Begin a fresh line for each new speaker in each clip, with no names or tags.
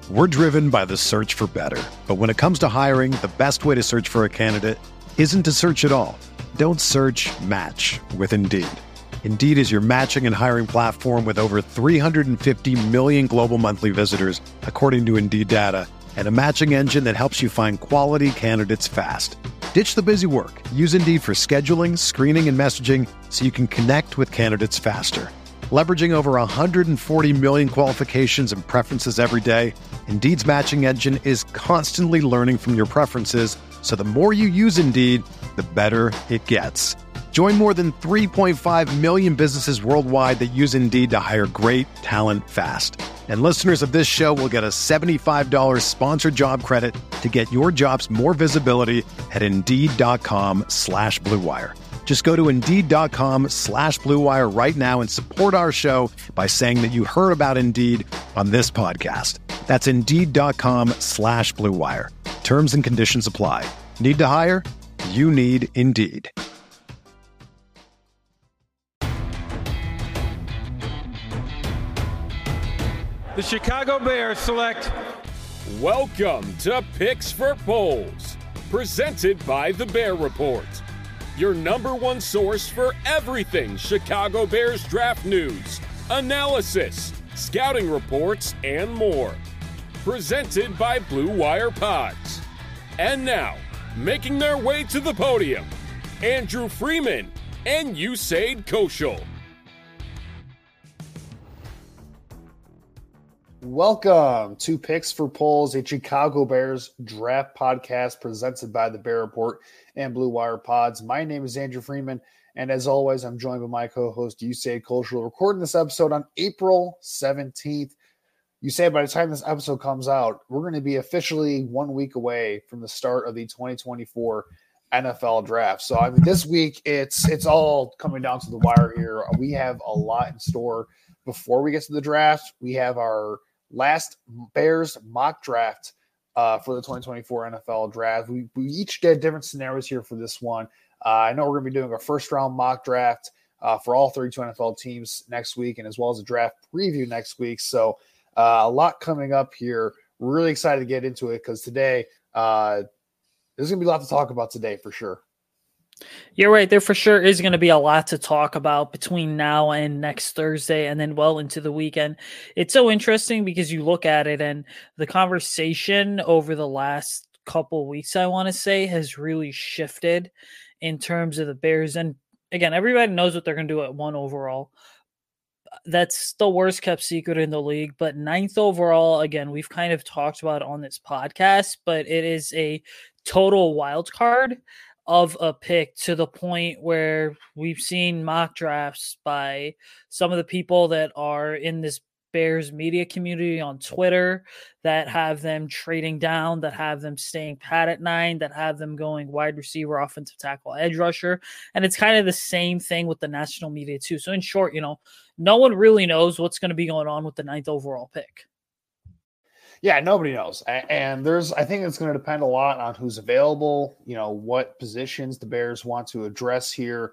We're driven by the search for better. But when it comes to hiring, the best way to search for a candidate isn't to search at all. Don't search, match with Indeed. Indeed is your matching and hiring platform with over 350 million global monthly visitors, according to Indeed data, and a matching engine that helps you find quality candidates fast. Ditch the busy work. Use Indeed for scheduling, screening, and messaging so you can connect with candidates faster. Leveraging over 140 million qualifications and preferences every day, Indeed's matching engine is constantly learning from your preferences, so the more you use Indeed, the better it gets. Join more than 3.5 million businesses worldwide that use Indeed to hire great talent fast. And listeners of this show will get a $75 sponsored job credit to get your jobs more visibility at Indeed.com/Blue Wire. Just go to Indeed.com/Blue Wire right now and support our show by saying that you heard about Indeed on this podcast. That's Indeed.com/Blue Wire. Terms and conditions apply. Need to hire? You need Indeed.
The Chicago Bears select.
Welcome to Picks for Polls, presented by The Bear Report, your number one source for everything Chicago Bears draft news, analysis, scouting reports, and more. Presented by Blue Wire Pods. And now, making their way to the podium, Andrew Freeman and Usaid Koshul.
Welcome to Picks for Polls, a Chicago Bears draft podcast presented by the Bear Report and Blue Wire Pods. My name is Andrew Freeman, and as always, I'm joined by my co-host, Usaid Koshul. Recording this episode on April 17th. Usaid, by the time this episode comes out, we're going to be officially 1 week away from the start of the 2024 NFL draft. So, I mean, this week, it's all coming down to the wire here. We have a lot in store before we get to the draft. We have our last Bears mock draft for the 2024 NFL draft. We each did different scenarios here for this one. I know we're going to be doing a first-round mock draft for all 32 NFL teams next week, and as well as a draft preview next week. So a lot coming up here. We're really excited to get into it because today there's going to be a lot to talk about today for sure.
You're right. There for sure is going to be a lot to talk about between now and next Thursday and then well into the weekend. It's so interesting because you look at it and the conversation over the last couple weeks, I want to say, has really shifted in terms of the Bears. And again, everybody knows what they're going to do at 1 overall. That's the worst kept secret in the league. But 9th overall, again, we've kind of talked about it on this podcast, but it is a total wild card of a pick to the point where we've seen mock drafts by some of the people that are in this Bears media community on Twitter that have them trading down, that have them staying pat at 9, that have them going wide receiver, offensive tackle, edge rusher. And it's kind of the same thing with the national media too. So in short, no one really knows what's going to be going on with the 9th overall pick.
Yeah, nobody knows. And I think it's going to depend a lot on who's available, what positions the Bears want to address here.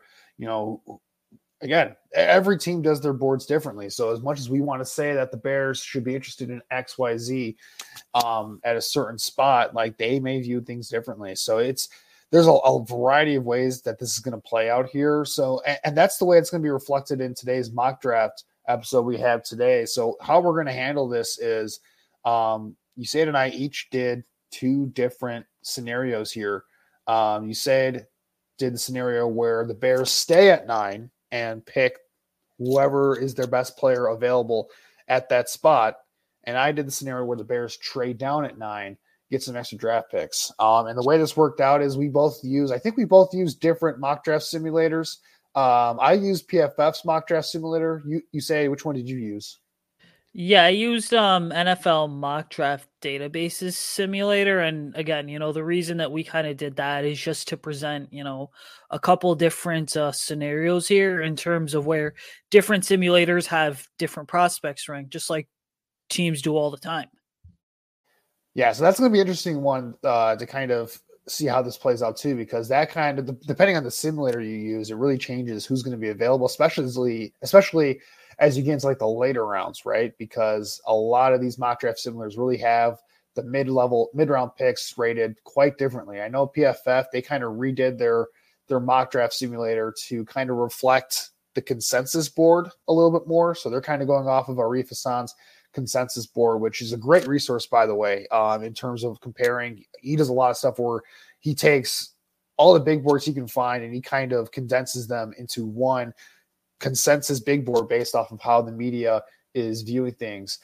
Again, every team does their boards differently. So as much as we want to say that the Bears should be interested in XYZ at a certain spot, like they may view things differently. So there's a variety of ways that this is going to play out here. So, and that's the way it's going to be reflected in today's mock draft episode we have today. So how we're going to handle this is, Usaid and I each did 2 different scenarios here. Usaid did the scenario where the Bears stay at 9 and pick whoever is their best player available at that spot. And I did the scenario where the Bears trade down at 9, get some extra draft picks. And the way this worked out is we both use different mock draft simulators. I used PFF's mock draft simulator. You say, which one did you use?
Yeah, I used NFL mock draft databases simulator. And again, the reason that we kind of did that is just to present, a couple different scenarios here in terms of where different simulators have different prospects ranked, just like teams do all the time.
Yeah, so that's going to be an interesting one to kind of see how this plays out too, because that kind of, depending on the simulator you use, it really changes who's going to be available, especially as you get into like the later rounds, right? Because a lot of these mock draft simulators really have the mid-round picks rated quite differently. I know PFF, they kind of redid their mock draft simulator to kind of reflect the consensus board a little bit more. So they're kind of going off of Arif Hassan's consensus board, which is a great resource, by the way, in terms of comparing. He does a lot of stuff where he takes all the big boards he can find and he kind of condenses them into one consensus big board based off of how the media is viewing things.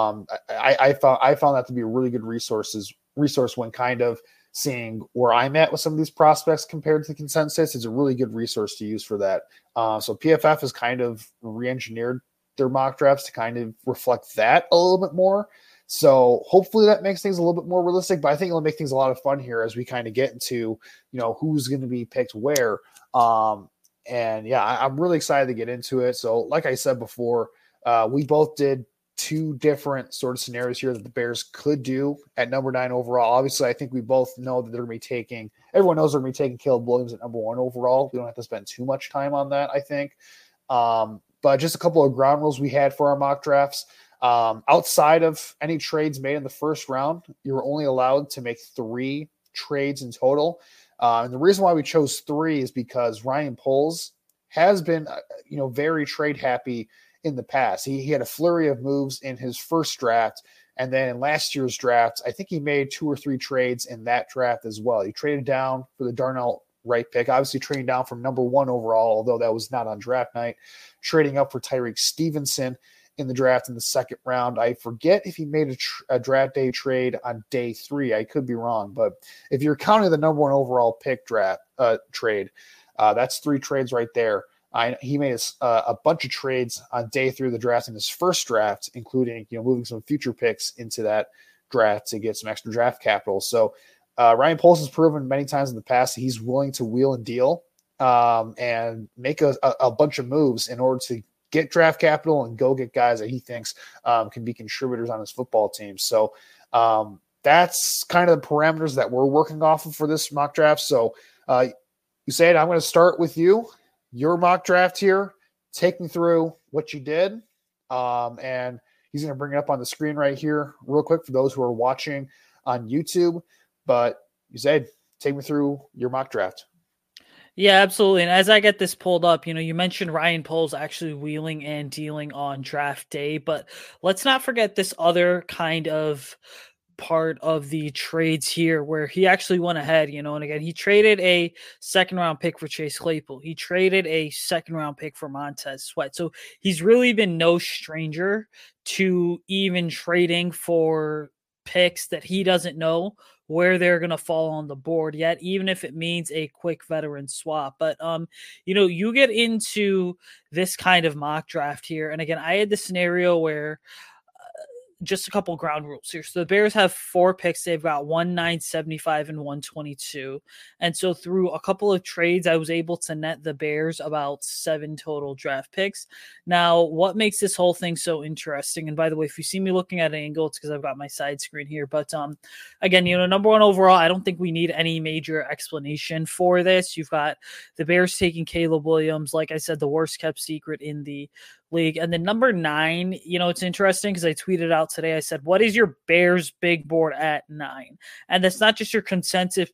I found that to be a really good resource when kind of seeing where I'm at with some of these prospects compared to the consensus. Is a really good resource to use for that. So PFF has kind of re-engineered their mock drafts to kind of reflect that a little bit more. So hopefully that makes things a little bit more realistic, but I think it'll make things a lot of fun here as we kind of get into, who's going to be picked where. And yeah, I'm really excited to get into it. So like I said before, we both did two different sort of scenarios here that the Bears could do at number 9 overall. Obviously, I think we both know that everyone knows they're going to be taking Caleb Williams at number 1 overall. We don't have to spend too much time on that, I think. But just a couple of ground rules we had for our mock drafts. Outside of any trades made in the first round, you're only allowed to make 3 trades in total. And the reason why we chose 3 is because Ryan Poles has been, very trade happy in the past. He had a flurry of moves in his first draft. And then in last year's draft, I think he made 2 or 3 trades in that draft as well. He traded down for the Darnell Wright pick, obviously trading down from number 1 overall, although that was not on draft night, trading up for Tyreek Stevenson in the draft in the second round. I forget if he made a draft day trade on day 3. I could be wrong, but if you're counting the number 1 overall pick trade, that's 3 trades right there. He made a bunch of trades on day 3 of the draft in his first draft, including moving some future picks into that draft to get some extra draft capital. So Ryan Poles has proven many times in the past that he's willing to wheel and deal and make a bunch of moves in order to get draft capital and go get guys that he thinks can be contributors on his football team. So that's kind of the parameters that we're working off of for this mock draft. So you said, I'm going to start with your mock draft here. Take me through what you did. And he's going to bring it up on the screen right here real quick for those who are watching on YouTube. But you said, take me through your mock draft.
Yeah, absolutely. And as I get this pulled up, you mentioned Ryan Poles actually wheeling and dealing on draft day, but let's not forget this other kind of part of the trades here where he actually went ahead, and again, he traded a second-round pick for Chase Claypool. He traded a second-round pick for Montez Sweat. So he's really been no stranger to even trading for picks that he doesn't know where they're going to fall on the board yet, even if it means a quick veteran swap. But, you get into this kind of mock draft here. And again, I had the scenario where just a couple ground rules here. So the Bears have 4 picks. They've got 1, 9, 75, and 122. And so through a couple of trades, I was able to net the Bears about 7 total draft picks. Now, what makes this whole thing so interesting? And by the way, if you see me looking at an angle, it's because I've got my side screen here. But again, number 1 overall, I don't think we need any major explanation for this. You've got the Bears taking Caleb Williams, like I said, the worst kept secret in the league. And then number 9, it's interesting because I tweeted out today, I said, what is your Bears big board at 9? And that's not just your consensus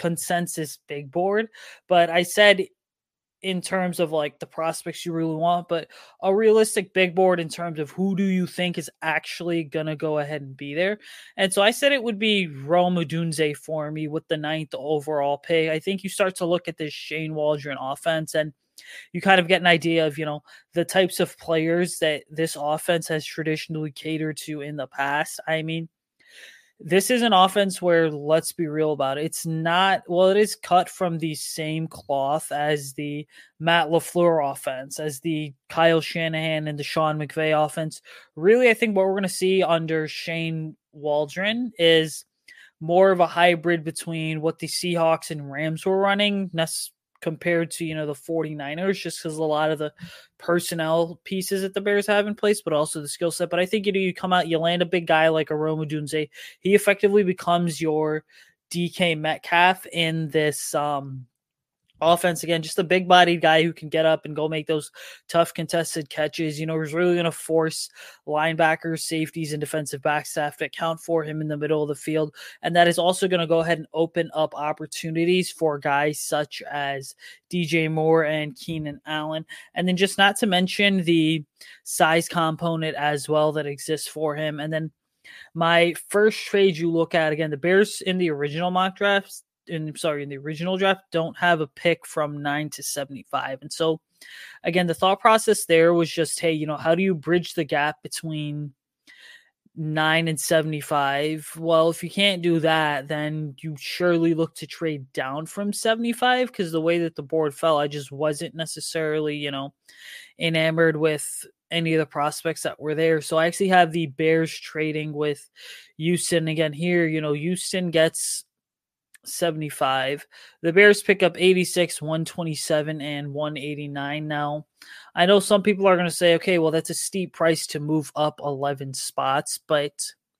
big board, but I said in terms of like the prospects you really want, but a realistic big board in terms of who do you think is actually going to go ahead and be there. And so I said it would be Rome Odunze for me with the 9th overall pick. I think you start to look at this Shane Waldron offense and you kind of get an idea of, the types of players that this offense has traditionally catered to in the past. I mean, this is an offense where, let's be real about it, it's not, it is cut from the same cloth as the Matt LaFleur offense, as the Kyle Shanahan and the Sean McVay offense. Really, I think what we're going to see under Shane Waldron is more of a hybrid between what the Seahawks and Rams were running, compared to, the 49ers, just because a lot of the personnel pieces that the Bears have in place, but also the skill set. But I think, you come out, you land a big guy like a Rome Odunze. He effectively becomes your DK Metcalf in this offense. Again, just a big-bodied guy who can get up and go make those tough contested catches. You know, he's really going to force linebackers, safeties, and defensive back staff to account for him in the middle of the field. And that is also going to go ahead and open up opportunities for guys such as DJ Moore and Keenan Allen. And then just not to mention the size component as well that exists for him. And then my first trade you look at, again, the Bears in the original mock drafts, in the original draft, don't have a pick from 9 to 75. And so, again, the thought process there was just, hey, you know, how do you bridge the gap between 9 and 75? Well, if you can't do that, then you surely look to trade down from 75, because the way that the board fell, I just wasn't necessarily, you know, enamored with any of the prospects that were there. So I actually have the Bears trading with Houston. Again, here, you know, Houston gets 75. The Bears pick up 86, 127, and 189. Now, I know some people are going to say, okay, well, that's a steep price to move up 11 spots. But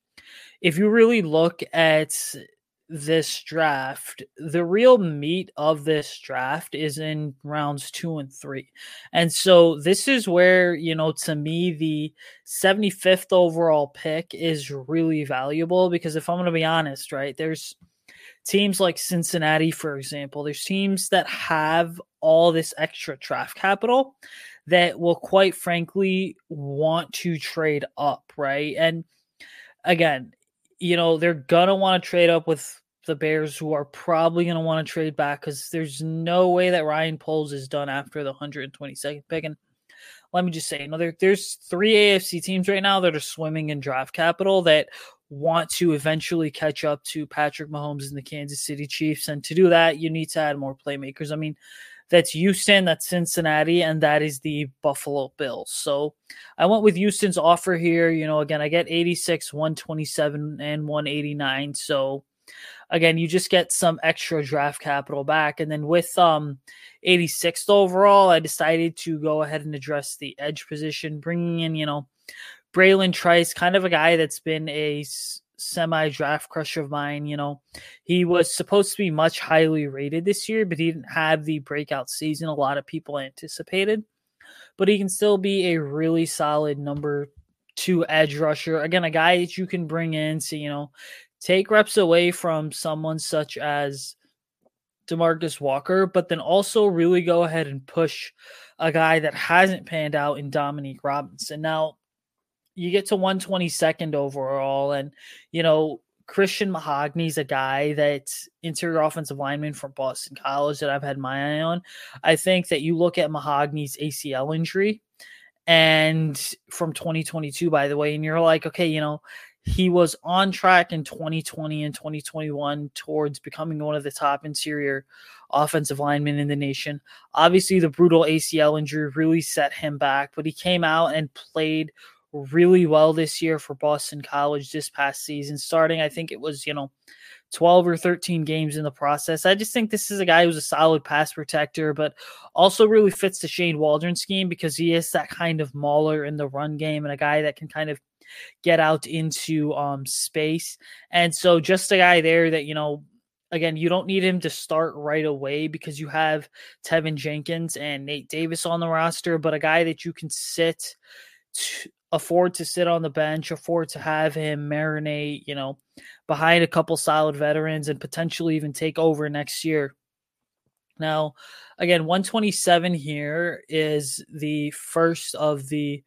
if you really look at this draft, the real meat of this draft is in rounds 2 and 3. And so this is where, you know, to me, the 75th overall pick is really valuable, because if I'm going to be honest, right, there's teams like Cincinnati, for example, there's teams that have all this extra draft capital that will, quite frankly, want to trade up, right? And again, you know, they're going to want to trade up with the Bears, who are probably going to want to trade back, because there's no way that Ryan Poles is done after the 122nd pick. And let me just say, you know, there's 3 AFC teams right now that are swimming in draft capital that want to eventually catch up to Patrick Mahomes and the Kansas City Chiefs. And to do that, you need to add more playmakers. I mean, that's Houston, that's Cincinnati, and that is the Buffalo Bills. So I went with Houston's offer here. You know, again, I get 86, 127, and 189. So again, you just get some extra draft capital back. And then with 86th overall, I decided to go ahead and address the edge position, bringing in, you know, Braylon Trice, kind of a guy that's been a semi-draft crush of mine. You know, he was supposed to be much highly rated this year, but he didn't have the breakout season a lot of people anticipated. But he can still be a really solid number 2 edge rusher. Again, a guy that you can bring in to, you know, take reps away from someone such as DeMarcus Walker, but then also really go ahead and push a guy that hasn't panned out in Dominique Robinson. Now, you get to 122nd overall, and, you know, Christian Mahogany's a guy that's interior offensive lineman from Boston College that I've had my eye on. I think that you look at Mahogany's ACL injury, and from 2022, by the way, and you're like, okay, you know, he was on track in 2020 and 2021 towards becoming one of the top interior offensive linemen in the nation. Obviously, the brutal ACL injury really set him back, but he came out and played really well this year for Boston College this past season, starting, I think it was, you know, 12 or 13 games in the process. I just think this is a guy who's a solid pass protector, but also really fits the Shane Waldron scheme, because he is that kind of mauler in the run game and a guy that can kind of get out into space. And so just a guy there that, you know, again, you don't need him to start right away because you have Tevin Jenkins and Nate Davis on the roster, but a guy that you can afford to sit on the bench, afford to have him marinate, you know, behind a couple solid veterans and potentially even take over next year. Now, again, 127 here is the first of the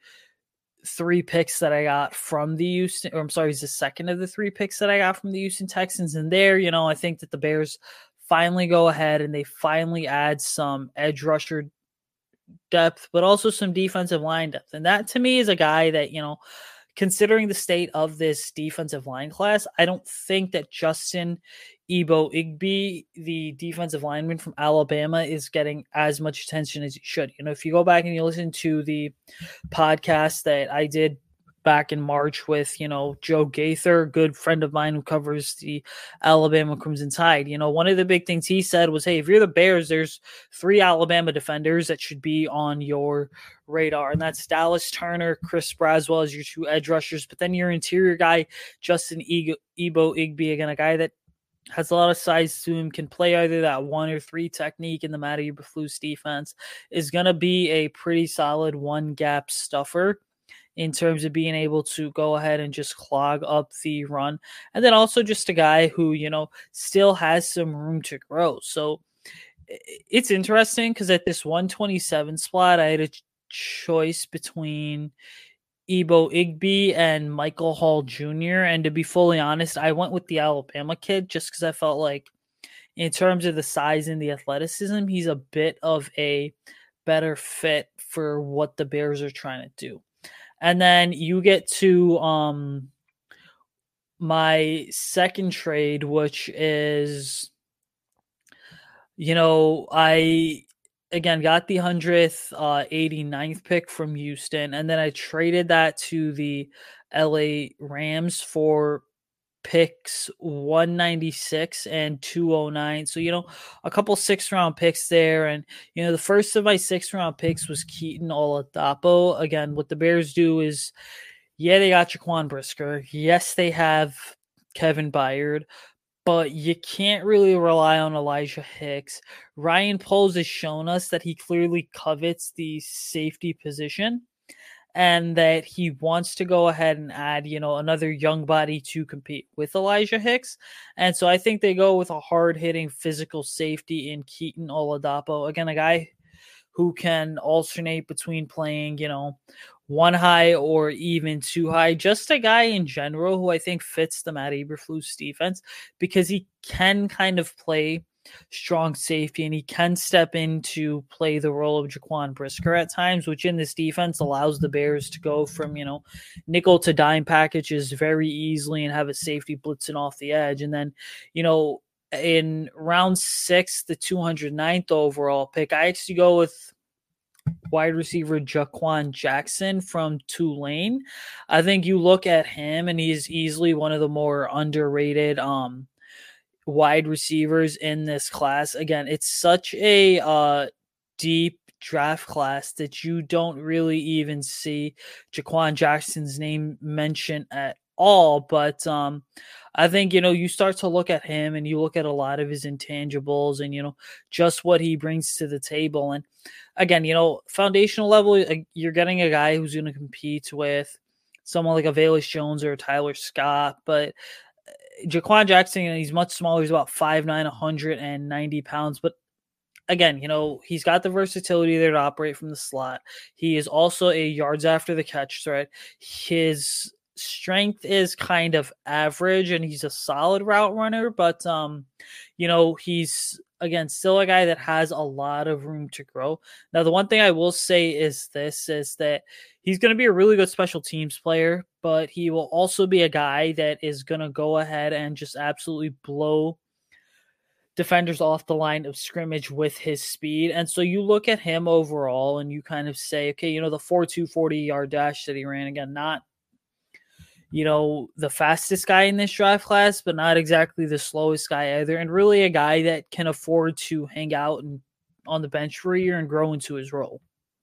3 picks that I got from the Houston, or I'm sorry, it's the second of the 3 picks that I got from the Houston Texans. And there, you know, I think that the Bears finally go ahead and they finally add some edge rusher depth, but also some defensive line depth. And that to me is a guy that, you know, considering the state of this defensive line class, I don't think that Justin Igbo-Igbe, the defensive lineman from Alabama, is getting as much attention as he should. You know, if you go back and you listen to the podcast that I did back in March with, you know, Joe Gaither, a good friend of mine who covers the Alabama Crimson Tide, you know, one of the big things he said was, hey, if you're the Bears, there's 3 Alabama defenders that should be on your radar. And that's Dallas Turner, Chris Braswell as your 2 edge rushers. But then your interior guy, Justin Igbo-Igbe, again, a guy that has a lot of size to him, can play either that 1 or 3 technique in the Matt Eberflus defense, is going to be a pretty solid one gap stuffer in terms of being able to go ahead and just clog up the run. And then also just a guy who, still has some room to grow. So it's interesting because at this 127 spot, I had a choice between Ebo Igby and Michael Hall Jr. And to be fully honest, I went with the Alabama kid just because I felt like in terms of the size and the athleticism, he's a bit of a better fit for what the Bears are trying to do. And then you get to my second trade, which is, I again got the 100th 89th pick from Houston, and then I traded that to the LA Rams for picks 196 and 209. So, a couple 6th-round picks there. And, the first of my 6th-round picks was Keaton Oladapo. Again, what the Bears do is, they got Jaquan Brisker. Yes, they have Kevin Byard, but you can't really rely on Elijah Hicks. Ryan Poles has shown us that he clearly covets the safety position, and that he wants to go ahead and add, another young body to compete with Elijah Hicks. And so I think they go with a hard-hitting physical safety in Keaton Oladapo. Again, a guy who can alternate between playing, 1 high or even 2 high. Just a guy in general who I think fits the Matt Eberflus defense because he can kind of play strong safety, and he can step in to play the role of Jaquan Brisker at times, which in this defense allows the Bears to go from, nickel to dime packages very easily and have a safety blitzing off the edge. And then, in round 6, the 209th overall pick, I actually go with wide receiver Jaquan Jackson from Tulane. I think you look at him and he's easily one of the more underrated wide receivers in this class. Again, it's such a deep draft class that you don't really even see Jaquan Jackson's name mentioned at all. But I think, you start to look at him and you look at a lot of his intangibles and, just what he brings to the table. And again, foundational level, you're getting a guy who's going to compete with someone like a Velus Jones or a Tyler Scott, but Jaquan Jackson, he's much smaller. He's about 5'9", 190 pounds. But again, he's got the versatility there to operate from the slot. He is also a yards after the catch threat. His strength is kind of average, and he's a solid route runner. But, he's, again, still a guy that has a lot of room to grow. Now, the one thing I will say is that he's going to be a really good special teams player, but he will also be a guy that is going to go ahead and just absolutely blow defenders off the line of scrimmage with his speed. And so you look at him overall and you kind of say, okay, the 4.2 40-yard dash that he ran, again, not, the fastest guy in this draft class, but not exactly the slowest guy either. And really a guy that can afford to hang out and on the bench for a year and grow into his role.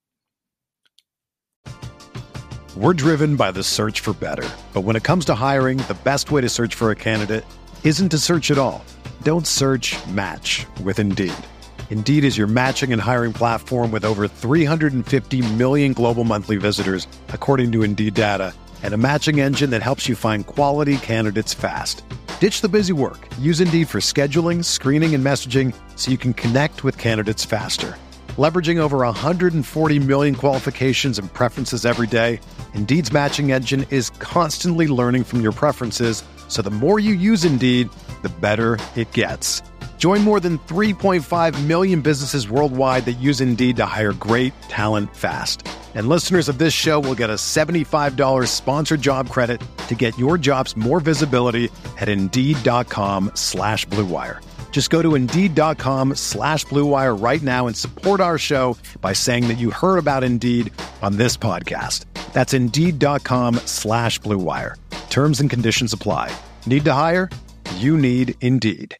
We're driven by the search for better. But when it comes to hiring, the best way to search for a candidate isn't to search at all. Don't search, match with Indeed. Indeed is your matching and hiring platform with over 350 million global monthly visitors, according to Indeed data, and a matching engine that helps you find quality candidates fast. Ditch the busy work. Use Indeed for scheduling, screening, and messaging so you can connect with candidates faster. Leveraging over 140 million qualifications and preferences every day, Indeed's matching engine is constantly learning from your preferences, so the more you use Indeed, the better it gets. Join more than 3.5 million businesses worldwide that use Indeed to hire great talent fast. And listeners of this show will get a $75 sponsored job credit to get your jobs more visibility at Indeed.com/Blue Wire. Just go to Indeed.com/Blue Wire right now and support our show by saying that you heard about Indeed on this podcast. That's Indeed.com/Blue Wire. Terms and conditions apply. Need to hire? You need Indeed.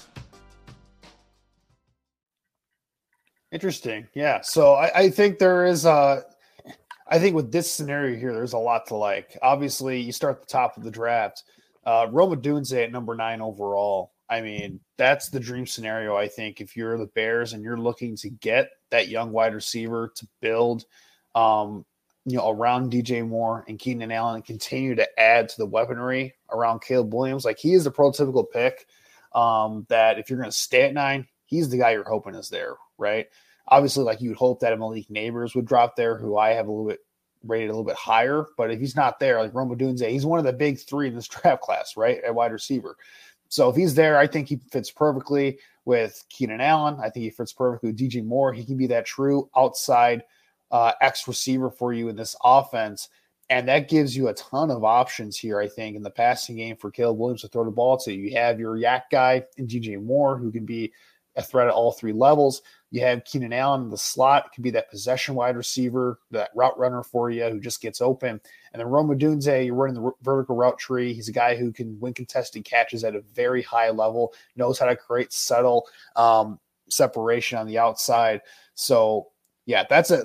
Interesting. Yeah. So I think there is I think with this scenario here, there's a lot to like. Obviously, you start at the top of the draft. Rome Odunze at number 9 overall. I mean, that's the dream scenario, I think, if you're the Bears and you're looking to get that young wide receiver to build, around DJ Moore and Keenan Allen and continue to add to the weaponry around Caleb Williams. Like, he is the prototypical pick that if you're going to stay at 9, he's the guy you're hoping is there, right? Obviously, like, you would hope that a Malik Neighbors would drop there, who I have rated a little bit higher. But if he's not there, like Rome Odunze, he's one of the big 3 in this draft class, right, at wide receiver. So if he's there, I think he fits perfectly with Keenan Allen. I think he fits perfectly with DJ Moore. He can be that true outside X receiver for you in this offense. And that gives you a ton of options here, I think, in the passing game for Caleb Williams to throw the ball to. You have your yak guy in DJ Moore, who can be a threat at all 3 levels. You have Keenan Allen in the slot, could be that possession wide receiver, that route runner for you who just gets open. And then Rome Odunze, you're running the vertical route tree. He's a guy who can win contested catches at a very high level, knows how to create subtle separation on the outside. So, yeah,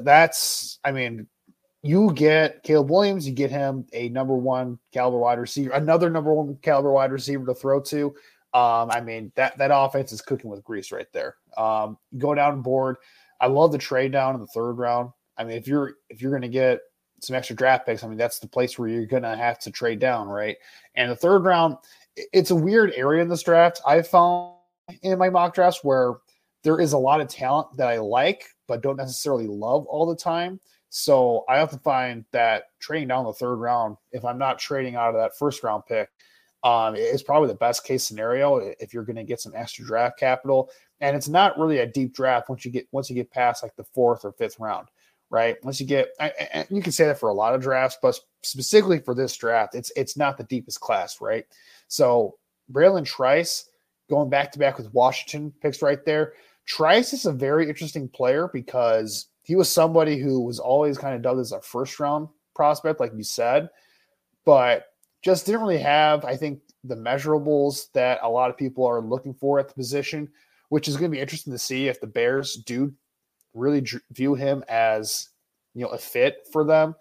you get Caleb Williams, you get him a number 1 caliber wide receiver, another number 1 caliber wide receiver to throw to. That offense is cooking with grease right there. You go down board. I love the trade down in the 3rd round. I mean, if you're going to get some extra draft picks, I mean, that's the place where you're going to have to trade down, right? And the 3rd round, it's a weird area in this draft. I found in my mock drafts where there is a lot of talent that I like, but don't necessarily love all the time. So I have to find that trading down the 3rd round, if I'm not trading out of that 1st round pick, is probably the best case scenario if you're going to get some extra draft capital. And it's not really a deep draft once you get past like the 4th or 5th round, right? Once you get, and you can say that for a lot of drafts, but specifically for this draft, it's not the deepest class, right? So Braylon Trice going back to back with Washington picks right there. Trice is a very interesting player because he was somebody who was always kind of dubbed as a 1st round prospect, like you said, but just didn't really have, I think, the measurables that a lot of people are looking for at the position, which is going to be interesting to see if the Bears do really view him as, a fit for them,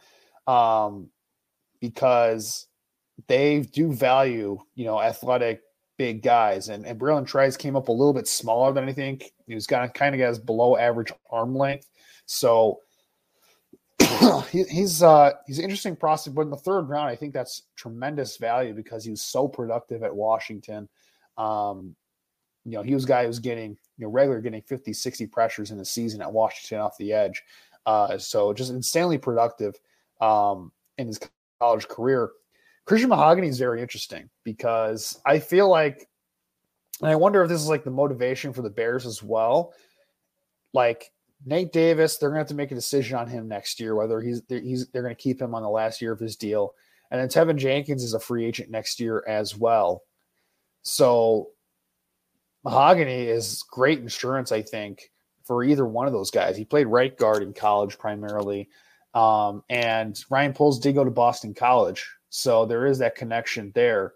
because they do value, athletic big guys. And Braylon Trice came up a little bit smaller than I think. He was kind of got his below average arm length. So he's an interesting prospect, but in the 3rd round, I think that's tremendous value because he was so productive at Washington. He was a guy who was getting, regular getting 50, 60 pressures in a season at Washington off the edge. So just insanely productive in his college career. Christian Mahogany is very interesting because I feel like, and I wonder if this is like the motivation for the Bears as well. Like, Nate Davis, they're going to have to make a decision on him next year, whether they're going to keep him on the last year of his deal. And then Tevin Jenkins is a free agent next year as well. So Mahogany is great insurance, I think, for either one of those guys. He played right guard in college primarily. And Ryan Poles did go to Boston College. So there is that connection there.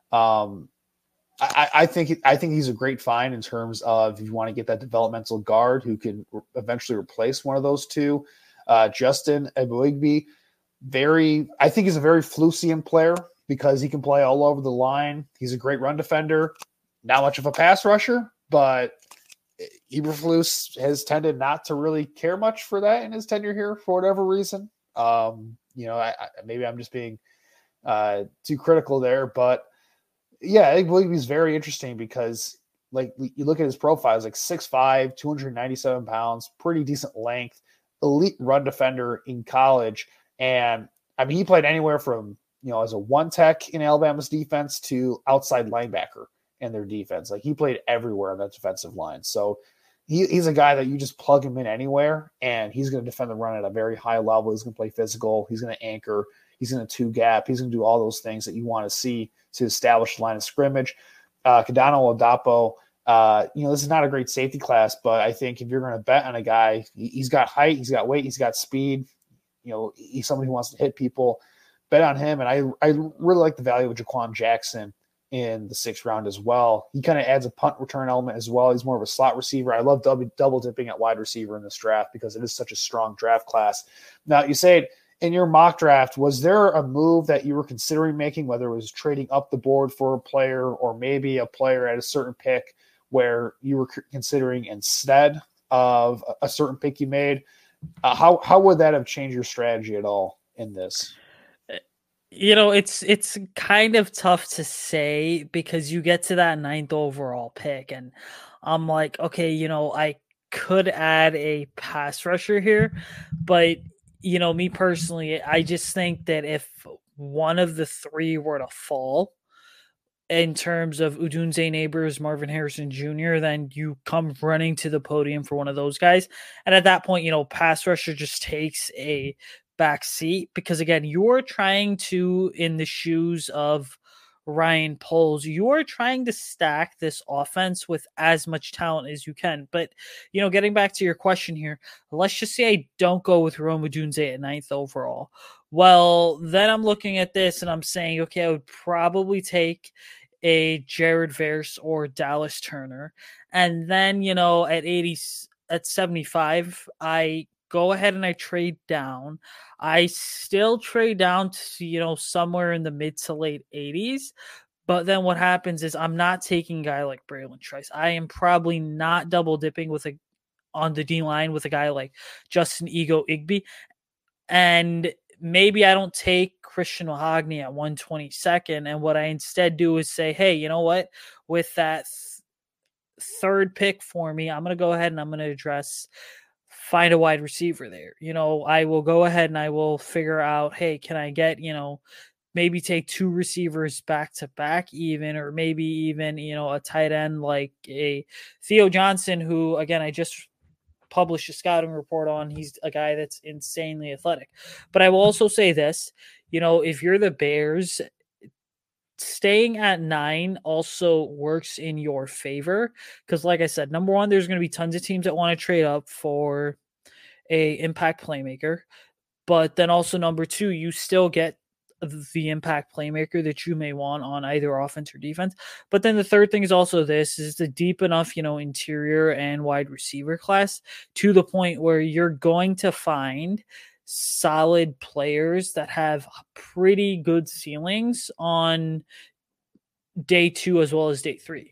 I think he's a great find in terms of if you want to get that developmental guard who can eventually replace one of those two. Justin Eboigbe, I think he's a very Flusian player because he can play all over the line. He's a great run defender, not much of a pass rusher, but Eberflus has tended not to really care much for that in his tenure here for whatever reason. Maybe I'm just being too critical there, but yeah, I believe he's very interesting because, like, you look at his profile, he's like 6'5", 297 pounds, pretty decent length, elite run defender in college. And I mean, he played anywhere from, as a one tech in Alabama's defense to outside linebacker in their defense. Like, he played everywhere on that defensive line. So he's a guy that you just plug him in anywhere and he's going to defend the run at a very high level. He's going to play physical. He's going to anchor. He's going to 2-gap. He's going to do all those things that you want to see to establish the line of scrimmage. Kadano Oladapo, this is not a great safety class, but I think if you're going to bet on a guy, he's got height, he's got weight, he's got speed. He's somebody who wants to hit people. Bet on him, and I really like the value of Jaquan Jackson in the 6th round as well. He kind of adds a punt return element as well. He's more of a slot receiver. I love double dipping at wide receiver in this draft because it is such a strong draft class. Now, you say in your mock draft, was there a move that you were considering making, whether it was trading up the board for a player or maybe a player at a certain pick where you were considering instead of a certain pick you made? How would that have changed your strategy at all in this?
It's kind of tough to say because you get to that 9th overall pick and I'm like, okay, I could add a pass rusher here, but me personally, I just think that if one of the three were to fall in terms of Udunze Neighbors, Marvin Harrison Jr., then you come running to the podium for one of those guys. And at that point, pass rusher just takes a back seat because, again, you're trying to, in the shoes of Ryan Poles, you're trying to stack this offense with as much talent as you can. But, getting back to your question here, let's just say I don't go with Rome Odunze at 9th overall. Well, then I'm looking at this and I'm saying, okay, I would probably take a Jared Verse or Dallas Turner. And then, at 75, I go ahead and I trade down. I still trade down to, somewhere in the mid to late 80s. But then what happens is I'm not taking a guy like Braylon Trice. I am probably not double dipping on the D line with a guy like Justin Ego Igby. And maybe I don't take Christian Mahogany at 122nd. And what I instead do is say, hey, you know what? With that third pick for me, I'm going to go ahead and I'm going to find a wide receiver there. I will go ahead and I will figure out, hey, can I get, maybe take two receivers back to back even, or maybe even, a tight end like a Theo Johnson, who, again, I just published a scouting report on. He's a guy that's insanely athletic. But I will also say this, if you're the Bears, staying at 9 also works in your favor. Because like I said, number one, there's going to be tons of teams that want to trade up for a impact playmaker. But then also number two, you still get the impact playmaker that you may want on either offense or defense. But then the third thing is also this is the deep enough, interior and wide receiver class to the point where you're going to find solid players that have pretty good ceilings on day 2 as well as day 3.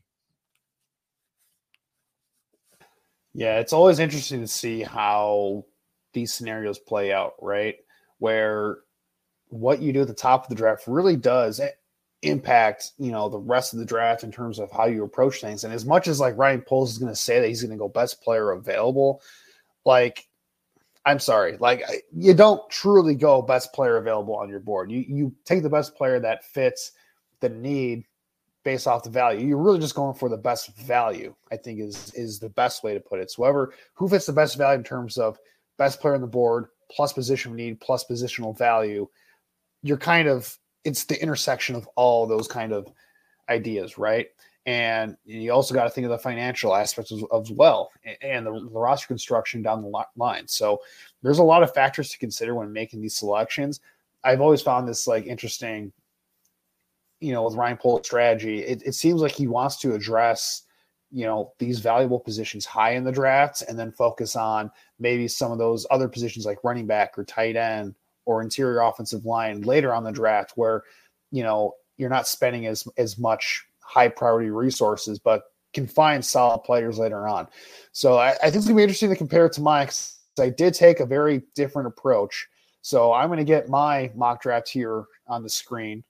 Yeah, it's always interesting to see how these scenarios play out, right? Where what you do at the top of the draft really does impact, the rest of the draft in terms of how you approach things. And as much as like Ryan Poles is going to say that he's going to go best player available, like, I'm sorry, like you don't truly go best player available on your board. You take the best player that fits the need based off the value. You're really just going for the best value, I think is the best way to put it. So who fits the best value in terms of best player on the board plus position need plus positional value, it's the intersection of all those kind of ideas, right? And you also got to think of the financial aspects as well and the roster construction down the line. So there's a lot of factors to consider when making these selections. I've always found this like interesting, with Ryan Poles' strategy. It seems like he wants to address, these valuable positions high in the drafts and then focus on maybe some of those other positions like running back or tight end or interior offensive line later on the draft where, you're not spending as much high priority resources, but can find solid players later on. So I think it's gonna be interesting to compare it to mine because I did take a very different approach. So I'm going to get my mock draft here on the screen.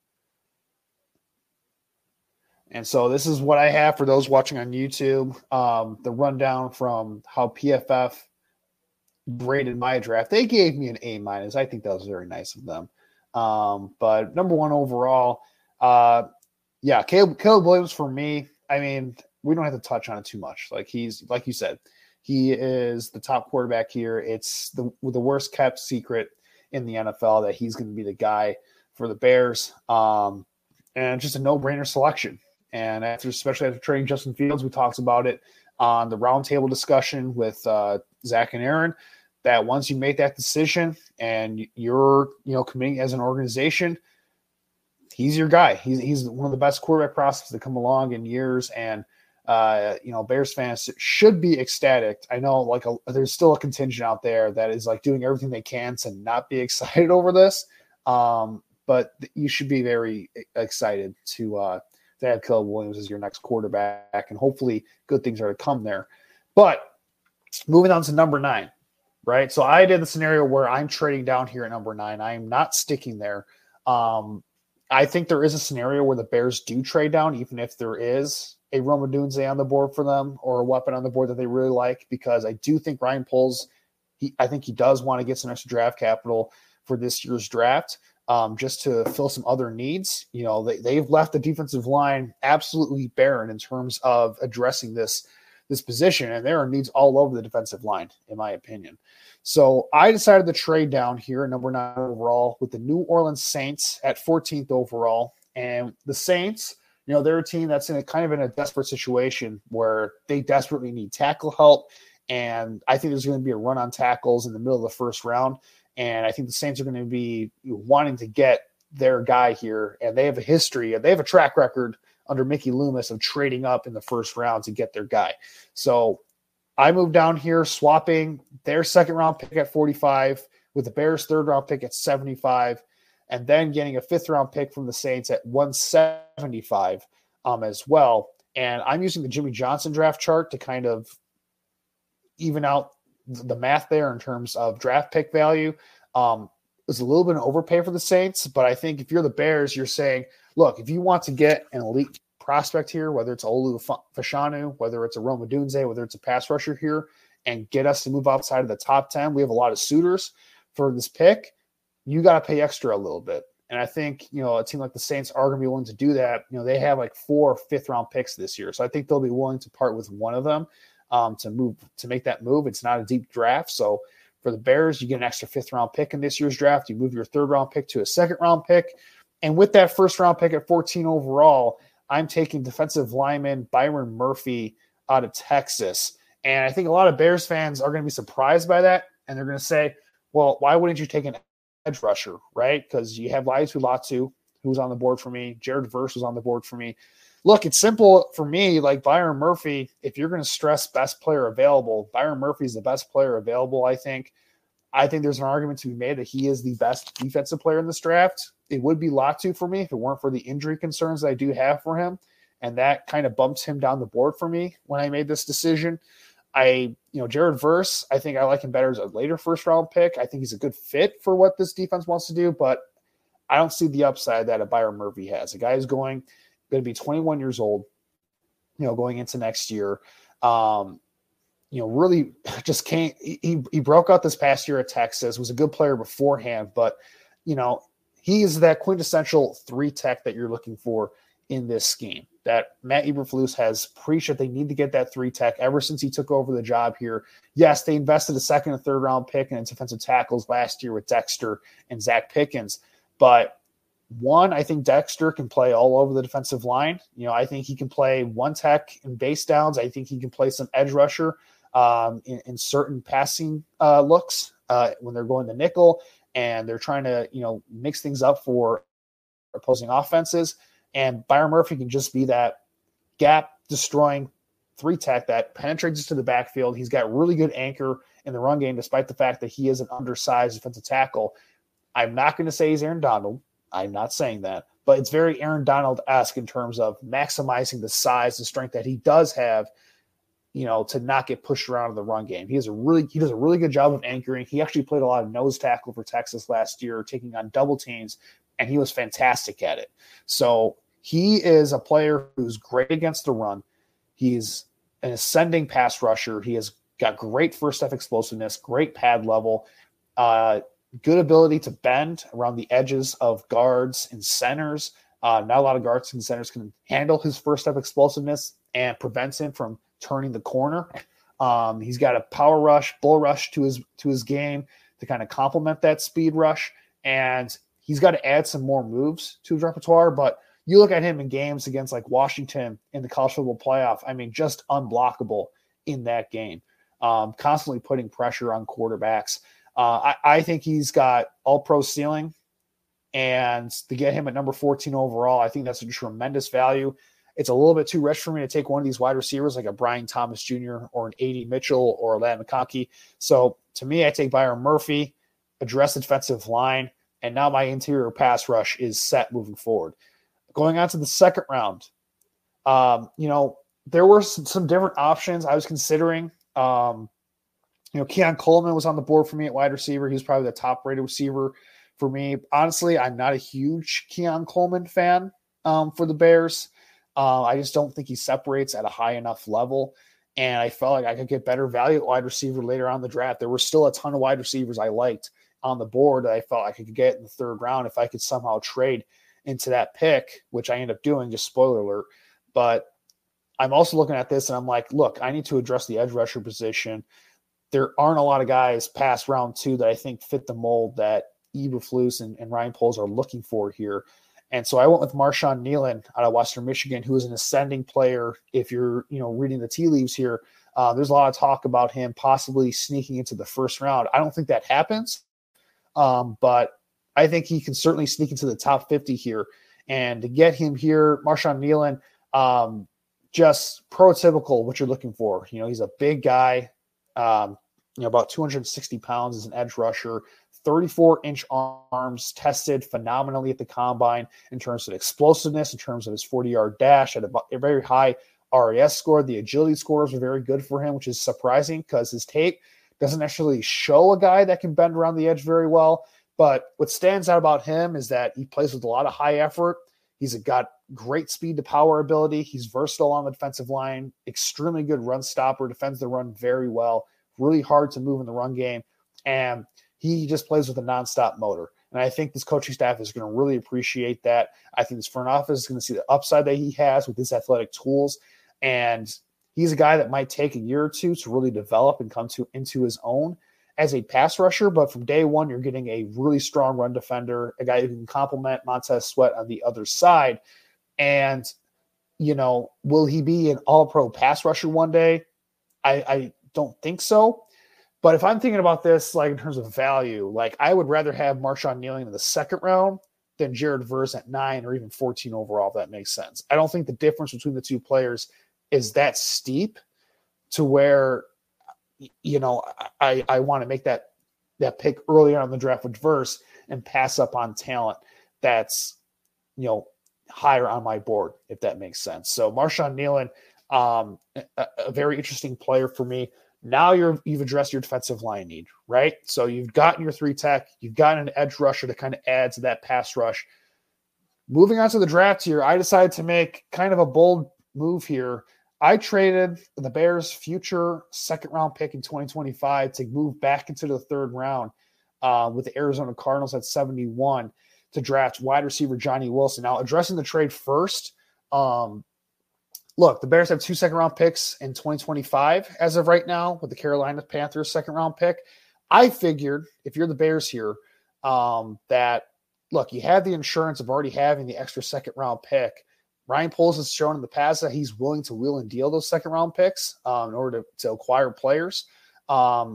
And so this is what I have for those watching on YouTube. The rundown from how PFF graded my draft. They gave me an A-. I think that was very nice of them. But number one overall, Caleb Williams for me. I mean, we don't have to touch on it too much. Like he's, like you said, he is the top quarterback here. It's the worst kept secret in the NFL that he's going to be the guy for the Bears. And just a no-brainer selection. And especially after trading Justin Fields, we talked about it on the roundtable discussion with Zach and Aaron, that once you make that decision and you're, committing as an organization, he's your guy. He's one of the best quarterback prospects that come along in years. And Bears fans should be ecstatic. I know there's still a contingent out there that is like doing everything they can to not be excited over this. But you should be very excited to have Caleb Williams as your next quarterback, and hopefully good things are to come there. But moving on to number 9, right? So I did the scenario where I'm trading down here at number 9. I am not sticking there. I think there is a scenario where the Bears do trade down, even if there is a Rome Odunze on the board for them or a weapon on the board that they really like, because I do think Ryan Poles, I think he does want to get some extra draft capital for this year's draft, just to fill some other needs. They've left the defensive line absolutely barren in terms of addressing this position, and there are needs all over the defensive line, in my opinion. So I decided to trade down here at number 9 overall with the New Orleans Saints at 14th overall. And the Saints, they're a team that's in a desperate situation where they desperately need tackle help. And I think there's going to be a run on tackles in the middle of the first round. And I think the Saints are going to be wanting to get their guy here. And they have a track record under Mickey Loomis of trading up in the first round to get their guy. So I moved down here, swapping their second-round pick at 45 with the Bears' third-round pick at 75, and then getting a fifth-round pick from the Saints at 175 as well. And I'm using the Jimmy Johnson draft chart to kind of even out the math there in terms of draft pick value. It's a little bit of overpay for the Saints, but I think if you're the Bears, you're saying, look, if you want to get an elite prospect here, whether it's Olu Fashanu, whether it's a Rome Odunze, whether it's a pass rusher here, and get us to move outside of the top 10, we have a lot of suitors for this pick. You got to pay extra a little bit. And I think, a team like the Saints are going to be willing to do that. They have like 4 fifth-round picks this year. So I think they'll be willing to part with one of them to make that move. It's not a deep draft. So for the Bears, you get an extra fifth-round pick in this year's draft. You move your third-round pick to a second-round pick. And with that first-round pick at 14 overall, I'm taking defensive lineman Byron Murphy out of Texas. And I think a lot of Bears fans are going to be surprised by that. And they're going to say, well, why wouldn't you take an edge rusher, right? Because you have Laiatu Latu, who's on the board for me. Jared Verse was on the board for me. Look, it's simple for me. Like Byron Murphy, if you're going to stress best player available, Byron Murphy is the best player available, I think. I think there's an argument to be made that he is the best defensive player in this draft. It would be Latu for me if it weren't for the injury concerns that I do have for him. And that kind of bumps him down the board for me when I made this decision. Jared Verse, I think I like him better as a later first-round pick. I think he's a good fit for what this defense wants to do, but I don't see the upside that a Byron Murphy has. The guy is going to be 21 years old, going into next year. Really just can't. He broke out this past year at Texas, was a good player beforehand, but, he is that quintessential 3-tech that you're looking for in this scheme. That Matt Eberflus has preached that they need to get that 3-tech ever since he took over the job here. Yes, they invested a second and third-round pick in defensive tackles last year with Dexter and Zach Pickens, but one, I think Dexter can play all over the defensive line. I think he can play 1-tech in base downs. I think he can play some edge rusher in certain passing looks when they're going to nickel and they're trying to, mix things up for opposing offenses. And Byron Murphy can just be that gap-destroying 3-tech that penetrates to the backfield. He's got really good anchor in the run game, despite the fact that he is an undersized defensive tackle. I'm not going to say he's Aaron Donald. I'm not saying that. But it's very Aaron Donald-esque in terms of maximizing the size and strength that he does have, to not get pushed around in the run game. He does a really good job of anchoring. He actually played a lot of nose tackle for Texas last year, taking on double teams, and he was fantastic at it. So he is a player who's great against the run. He's an ascending pass rusher. He has got great first step explosiveness, great pad level, good ability to bend around the edges of guards and centers. Not a lot of guards and centers can handle his first step explosiveness and prevents him from turning the corner. He's got a power rush, bull rush to his game to kind of complement that speed rush. And he's got to add some more moves to his repertoire, but you look at him in games against like Washington in the college football playoff, just unblockable in that game, constantly putting pressure on quarterbacks. I think he's got all-pro ceiling, and to get him at number 14 overall, I think that's a tremendous value. it's a little bit too rich for me to take one of these wide receivers like a Brian Thomas Jr. or an A.D. Mitchell or a Ladd McConkey. So to me, I take Byron Murphy, address the defensive line, and now my interior pass rush is set moving forward. Going on to the second round, there were some different options I was considering. Keon Coleman was on the board for me at wide receiver. He was probably the top-rated receiver for me. Honestly, I'm not a huge Keon Coleman fan for the Bears. I just don't think he separates at a high enough level, and I felt like I could get better value at wide receiver later on in the draft. There were still a ton of wide receivers I liked on the board that I felt I could get in the third round if I could somehow trade into that pick, which I ended up doing, just spoiler alert. But I'm also looking at this and I'm like, look, I need to address the edge rusher position. There aren't a lot of guys past round 2 that I think fit the mold that Eberflus and Ryan Poles are looking for here. And so I went with Marshawn Nealon out of Western Michigan, who is an ascending player. If you're, reading the tea leaves here, there's a lot of talk about him possibly sneaking into the first round. I don't think that happens, but I think he can certainly sneak into the top 50 here. And to get him here, Marshawn Nealon, just prototypical what you're looking for. He's a big guy, about 260 pounds as an edge rusher, 34-inch arms, tested phenomenally at the combine in terms of explosiveness, in terms of his 40-yard dash, at a very high RAS score. The agility scores are very good for him, which is surprising because his tape doesn't actually show a guy that can bend around the edge very well. But what stands out about him is that he plays with a lot of high effort. He's got great speed to power ability. He's versatile on the defensive line, extremely good run stopper, defends the run very well, really hard to move in the run game. And he just plays with a nonstop motor. And I think this coaching staff is going to really appreciate that. I think this front office is going to see the upside that he has with his athletic tools. And he's a guy that might take a year or two to really develop and come into his own as a pass rusher. But from day one, you're getting a really strong run defender, a guy who can complement Montez Sweat on the other side. And, will he be an all-pro pass rusher one day? I don't think so. But if I'm thinking about this, like in terms of value, like I would rather have Marshawn Nealon in the second round than Jared Verse at 9 or even 14 overall, if that makes sense. I don't think the difference between the two players is that steep to where, I want to make that pick earlier on the draft with Verse and pass up on talent that's, higher on my board, if that makes sense. So Marshawn Nealon, a very interesting player for me. Now you've addressed your defensive line need, right? So you've gotten your 3 tech, you've gotten an edge rusher to kind of add to that pass rush. Moving on to the draft here, I decided to make kind of a bold move here. I traded the Bears' future second-round pick in 2025 to move back into the third round with the Arizona Cardinals at 71 to draft wide receiver Johnny Wilson. Now, addressing the trade first, look, the Bears have 2 second-round picks in 2025 as of right now with the Carolina Panthers second-round pick. I figured if you're the Bears here that, look, you have the insurance of already having the extra second-round pick. Ryan Poles has shown in the past that he's willing to wheel and deal those second-round picks in order to acquire players. Why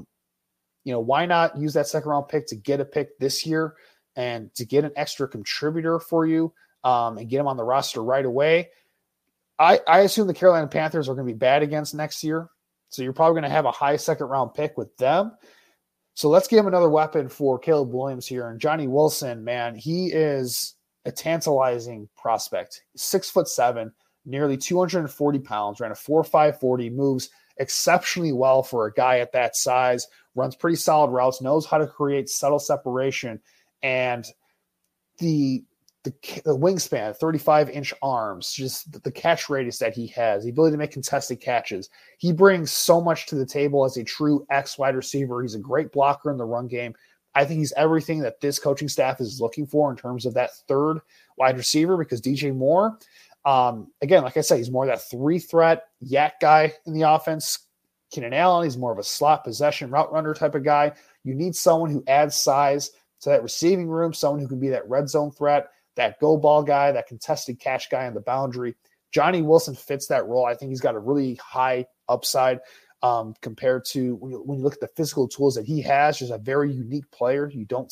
not use that second-round pick to get a pick this year and to get an extra contributor for you and get him on the roster right away? I assume the Carolina Panthers are going to be bad against next year. So you're probably going to have a high second-round pick with them. So let's give him another weapon for Caleb Williams here. And Johnny Wilson, man, he is a tantalizing prospect. 6'7", nearly 240 pounds, ran a 4.5 40, moves exceptionally well for a guy at that size, runs pretty solid routes, knows how to create subtle separation. And the wingspan, 35-inch arms, just the catch radius that he has, the ability to make contested catches. He brings so much to the table as a true X wide receiver. He's a great blocker in the run game. I think he's everything that this coaching staff is looking for in terms of that third wide receiver, because DJ Moore, again, like I said, he's more of that 3-threat yak guy in the offense. Keenan Allen, he's more of a slot possession route runner type of guy. You need someone who adds size to that receiving room, someone who can be that red zone threat, that go ball guy, that contested catch guy on the boundary. Johnny Wilson fits that role. I think he's got a really high upside compared to when you look at the physical tools that he has. Just a very unique player you don't see very often. Unique ability to move at the size that he has.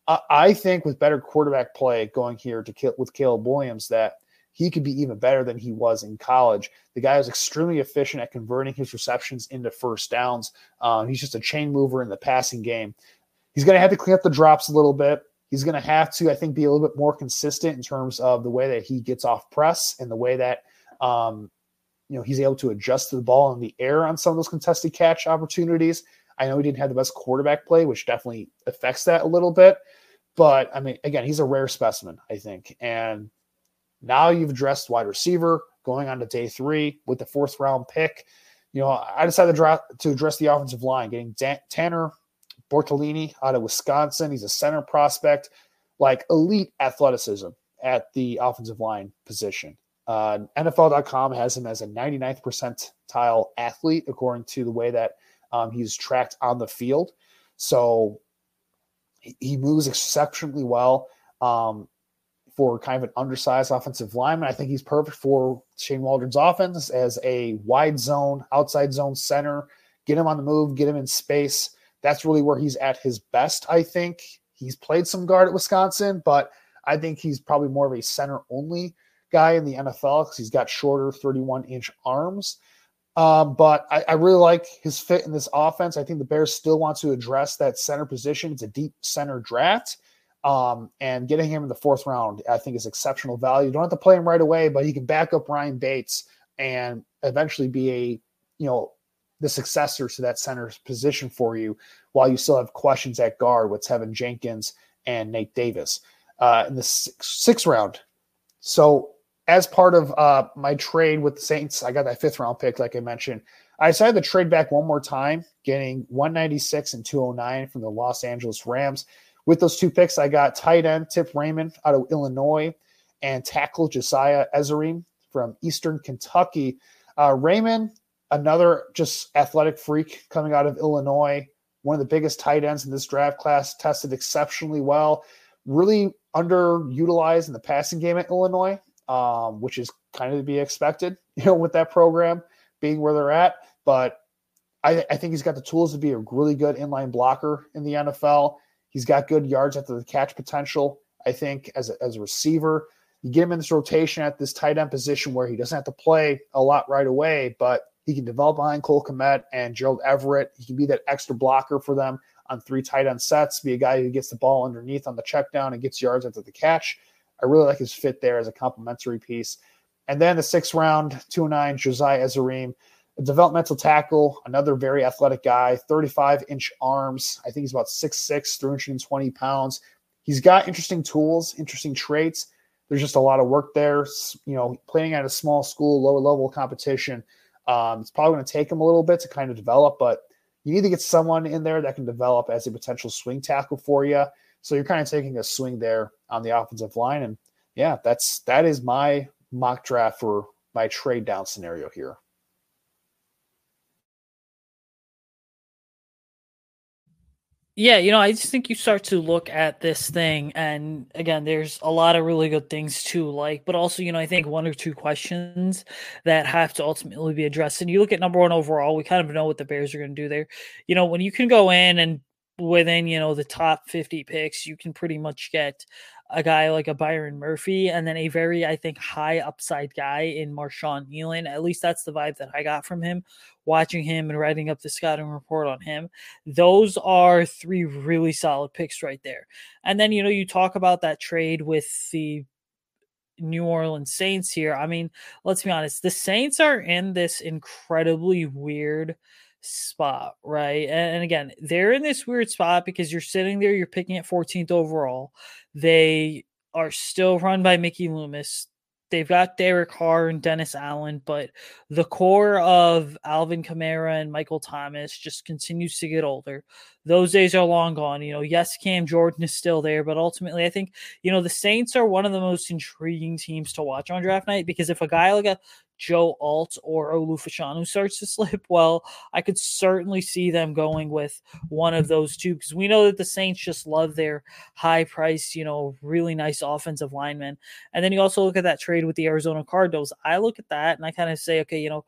I think with better quarterback play going here with Caleb Williams, that he could be even better than he was in college. The guy is extremely efficient at converting his receptions into first downs. He's just a chain mover in the passing game. He's going to have to clean up the drops a little bit. He's going to have to, I think, be a little bit more consistent in terms of the way that he gets off press and the way that he's able to adjust to the ball in the air on some of those contested catch opportunities. I know he didn't have the best quarterback play, which definitely affects that a little bit. But, I mean, again, he's a rare specimen, I think. And now you've addressed wide receiver going on to day 3 with the 4th round pick. I decided to address the offensive line, getting Tanner Bortolini out of Wisconsin. He's a center prospect, like elite athleticism at the offensive line position. NFL.com has him as a 99th percentile athlete, according to the way that he's tracked on the field. So he moves exceptionally well for kind of an undersized offensive lineman. I think he's perfect for Shane Waldron's offense as a wide zone, outside zone center. Get him on the move, get him in space. That's really where he's at his best, I think. He's played some guard at Wisconsin, but I think he's probably more of a center-only guy in the NFL because he's got shorter 31-inch arms. But I really like his fit in this offense. I think the Bears still want to address that center position. It's a deep center draft. And getting him in the 4th round, I think, is exceptional value. You don't have to play him right away, but he can back up Ryan Bates and eventually be the successor to that center position for you while you still have questions at guard with Tevin Jenkins and Nate Davis in the 6th round. So as part of my trade with the Saints, I got that 5th round pick, like I mentioned. I decided to trade back one more time, getting 196 and 209 from the Los Angeles Rams. With those 2 picks, I got tight end Tip Raymond out of Illinois and tackle Josiah Ezerim from Eastern Kentucky. Raymond, another just athletic freak coming out of Illinois, one of the biggest tight ends in this draft class, tested exceptionally well, really underutilized in the passing game at Illinois, which is kind of to be expected, with that program being where they're at. But I think he's got the tools to be a really good inline blocker in the NFL. He's got good yards after the catch potential, I think, as a receiver. You get him in this rotation at this tight end position where he doesn't have to play a lot right away, but he can develop behind Cole Kmet and Gerald Everett. He can be that extra blocker for them on 3 tight end sets, be a guy who gets the ball underneath on the check down and gets yards after the catch. I really like his fit there as a complementary piece. And then the 6th round, 209, Josiah Ezerim, a developmental tackle, another very athletic guy, 35-inch arms. I think he's about 6'6", 320 pounds. He's got interesting tools, interesting traits. There's just a lot of work there. Playing at a small school, lower level competition, it's probably going to take him a little bit to kind of develop, but you need to get someone in there that can develop as a potential swing tackle for you. So you're kind of taking a swing there on the offensive line. And yeah, that is my mock draft for my trade down scenario here.
Yeah, I just think you start to look at this thing, and again, there's a lot of really good things to like, but also, I think 1 or 2 questions that have to ultimately be addressed. And you look at number 1 overall, we kind of know what the Bears are going to do there. When you can go in and within, the top 50 picks, you can pretty much get a guy like a Byron Murphy and then a very, I think, high upside guy in Marshawn Nealon. At least that's the vibe that I got from him, watching him and writing up the scouting report on him. Those are 3 really solid picks right there. And then, you talk about that trade with the New Orleans Saints here. I mean, let's be honest, the Saints are in this incredibly weird spot, right? And again, they're in this weird spot because you're sitting there, you're picking at 14th overall. They are still run by Mickey Loomis. They've got Derek Carr and Dennis Allen, but the core of Alvin Kamara and Michael Thomas just continues to get older. Those days are long gone. Yes, Cam Jordan is still there, but ultimately I think, the Saints are one of the most intriguing teams to watch on draft night, because if a guy like a Joe Alt or Olu Fashanu starts to slip, well, I could certainly see them going with one of those 2, because we know that the Saints just love their high-priced, really nice offensive linemen. And then you also look at that trade with the Arizona Cardinals. I look at that and I kind of say, okay,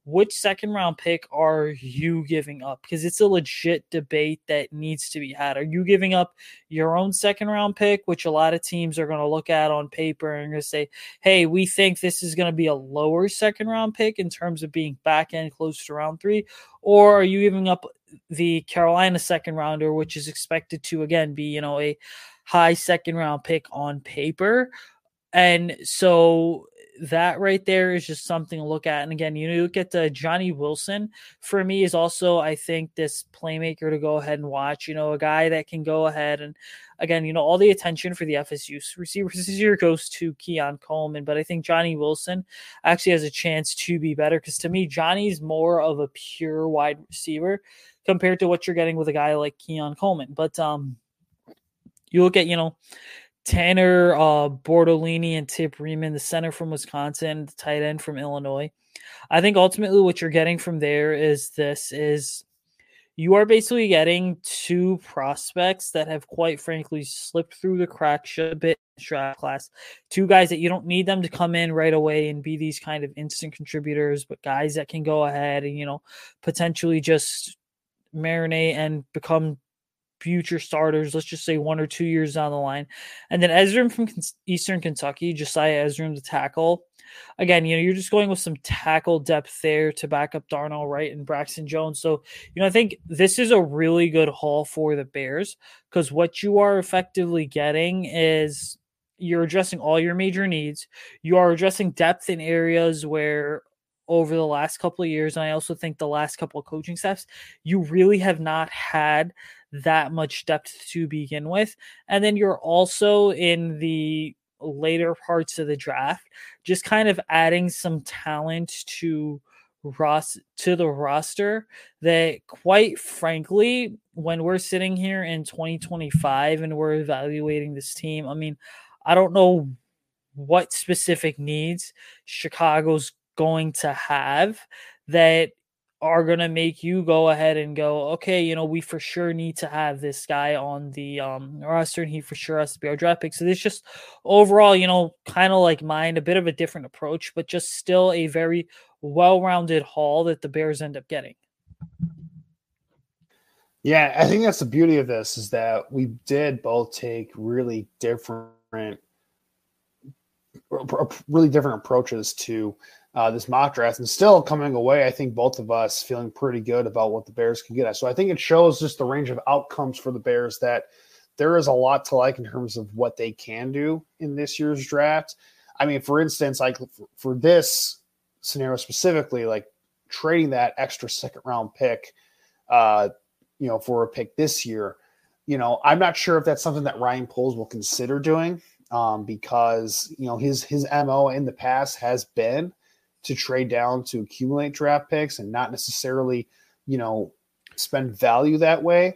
which second round pick are you giving up? Because it's a legit debate that needs to be had. Are you giving up your own second round pick, which a lot of teams are going to look at on paper and going to say, hey, we think this is going to be a lower second round pick in terms of being back end close to round 3? Or are you giving up the Carolina second rounder, which is expected to, again, be, a high second round pick on paper? And so that right there is just something to look at. And again, you look at Johnny Wilson, for me, is also, I think, this playmaker to go ahead and watch, a guy that can go ahead and, again, all the attention for the FSU receivers this year goes to Keon Coleman, but I think Johnny Wilson actually has a chance to be better, because to me, Johnny's more of a pure wide receiver compared to what you're getting with a guy like Keon Coleman. But you look at, Tanner Bordolini and Tip Riemann, the center from Wisconsin, the tight end from Illinois. I think ultimately what you're getting from there is you are basically getting 2 prospects that have, quite frankly, slipped through the cracks a bit in the draft class. 2 guys that you don't need them to come in right away and be these kind of instant contributors, but guys that can go ahead and, potentially just marinate and become future starters, let's just say 1 or 2 years down the line. And then Ezra from Eastern Kentucky, Josiah Ezra, the tackle. Again, you're just going with some tackle depth there to back up Darnell Wright and Braxton Jones. So, I think this is a really good haul for the Bears, because what you are effectively getting is you're addressing all your major needs. You are addressing depth in areas where over the last couple of years, and I also think the last couple of coaching staffs, you really have not had that much depth to begin with. And then you're also in the later parts of the draft, just kind of adding some talent to the roster that, quite frankly, when we're sitting here in 2025 and we're evaluating this team, I mean, I don't know what specific needs Chicago's going to have that are going to make you go ahead and go, okay, we for sure need to have this guy on the roster, and he for sure has to be our draft pick. So this just overall, kind of like mine, a bit of a different approach, but just still a very well-rounded haul that the Bears end up getting.
Yeah, I think that's the beauty of this, is that we did both take really different approaches to this mock draft, and still coming away, I think both of us feeling pretty good about what the Bears can get at. So I think it shows just the range of outcomes for the Bears, that there is a lot to like in terms of what they can do in this year's draft. I mean, for instance, like for this scenario specifically, like trading that extra second round pick, for a pick this year, I'm not sure if that's something that Ryan Poles will consider doing, because, his MO in the past has been to trade down to accumulate draft picks and not necessarily, spend value that way,